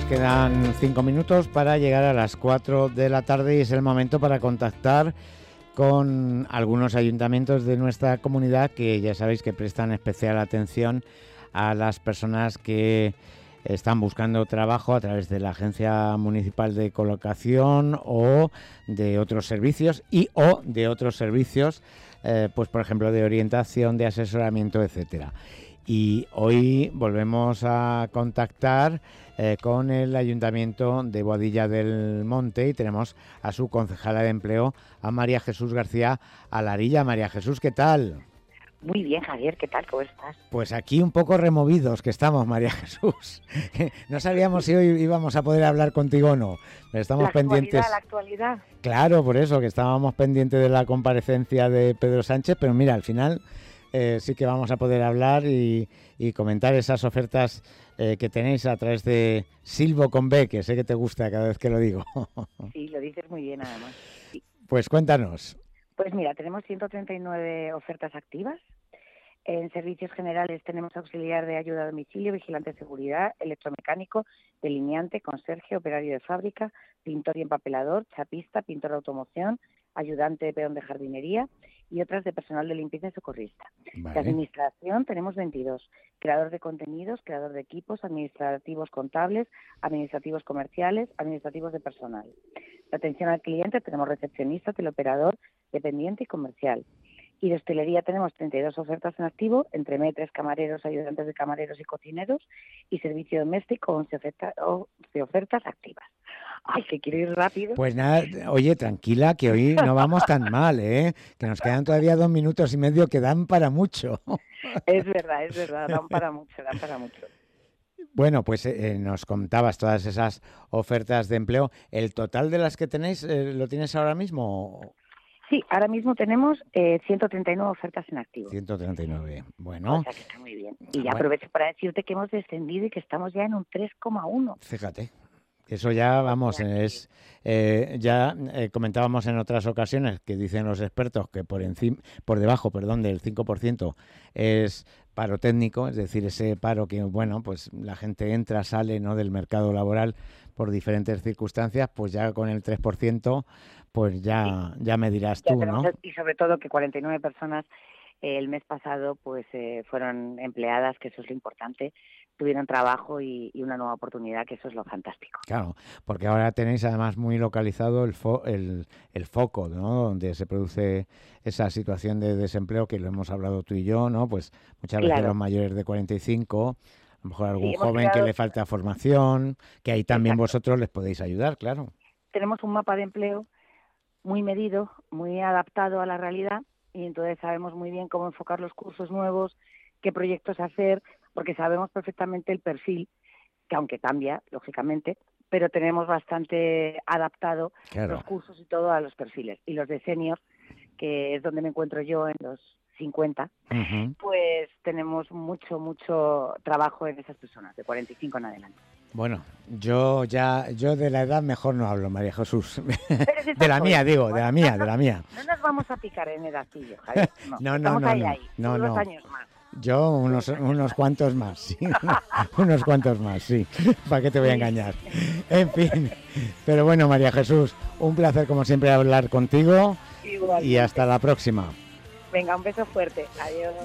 Nos quedan 5 minutos para llegar a las 4 de la tarde y es el momento para contactar con algunos ayuntamientos de nuestra comunidad que ya sabéis que prestan especial atención a las personas que están buscando trabajo a través de la Agencia Municipal de Colocación o de otros servicios pues por ejemplo de orientación, de asesoramiento, etcétera. Y hoy volvemos a contactar con el Ayuntamiento de Boadilla del Monte y tenemos a su concejala de empleo, a María Jesús García Alarilla. María Jesús, ¿qué tal? Muy bien, Javier, ¿qué tal? ¿Cómo estás? Pues aquí un poco removidos que estamos, María Jesús. No sabíamos si hoy íbamos a poder hablar contigo o no, pero estamos pendientes. La actualidad. Claro, por eso, que estábamos pendientes de la comparecencia de Pedro Sánchez, pero mira, al final sí que vamos a poder hablar y comentar esas ofertas que tenéis a través de Silvo con B, que sé que te gusta cada vez que lo digo. Sí, lo dices muy bien además. Sí. Pues cuéntanos. Pues mira, tenemos 139 ofertas activas. En servicios generales tenemos auxiliar de ayuda a domicilio, vigilante de seguridad, electromecánico, delineante, conserje, operario de fábrica, pintor y empapelador, chapista, pintor de automoción, ayudante de peón de jardinería y otras de personal de limpieza y socorrista. Vale. De administración tenemos 22, creador de contenidos, creador de equipos, administrativos contables, administrativos comerciales, administrativos de personal. De atención al cliente tenemos recepcionista, teleoperador, dependiente y comercial. Y de hostelería tenemos 32 ofertas en activo, entre maîtres, camareros, ayudantes de camareros y cocineros, y servicio doméstico, 11 ofertas activas. Ay, que quiero ir rápido. Pues nada, oye, tranquila, que hoy no vamos tan mal, que nos quedan todavía 2 minutos y medio que dan para mucho. Es verdad, dan para mucho. Bueno, pues nos contabas todas esas ofertas de empleo. ¿El total de las que tenéis lo tienes ahora mismo? Sí, ahora mismo tenemos 139 ofertas en activo. 139, bueno. O sea que está muy bien. Y ya aprovecho para decirte que hemos descendido y que estamos ya en un 3,1. Fíjate, eso ya, vamos, comentábamos en otras ocasiones que dicen los expertos que por debajo del 5% es paro técnico, es decir, ese paro que, bueno, pues la gente entra, sale, ¿no?, del mercado laboral por diferentes circunstancias, pues ya con el 3%, pues ya me dirás tú, ¿no? Y sobre todo que 49 personas el mes pasado pues fueron empleadas, que eso es lo importante, tuvieron trabajo y una nueva oportunidad, que eso es lo fantástico. Claro, porque ahora tenéis además muy localizado el foco, ¿no?, donde se produce esa situación de desempleo, que lo hemos hablado tú y yo, ¿no? Pues muchas veces los mayores de 45, a lo mejor algún joven que le falta formación, que ahí también vosotros les podéis ayudar, claro. Tenemos un mapa de empleo muy medido, muy adaptado a la realidad, y entonces sabemos muy bien cómo enfocar los cursos nuevos, qué proyectos hacer, porque sabemos perfectamente el perfil, que aunque cambia, lógicamente, pero tenemos bastante adaptado los cursos y todo a los perfiles. Y los de senior, que es donde me encuentro yo en los 50, pues tenemos mucho trabajo en esas personas, de 45 en adelante. Bueno, yo de la edad mejor no hablo, María Jesús. De la mía. No nos vamos a picar en edad, tío, Javier. No. No. 2 años más. Yo unos cuantos más, sí. Unos cuantos más, sí. ¿Para qué te voy a engañar? En fin. Pero bueno, María Jesús, un placer como siempre hablar contigo. Igualmente. Y hasta la próxima. Venga, un beso fuerte. Adiós.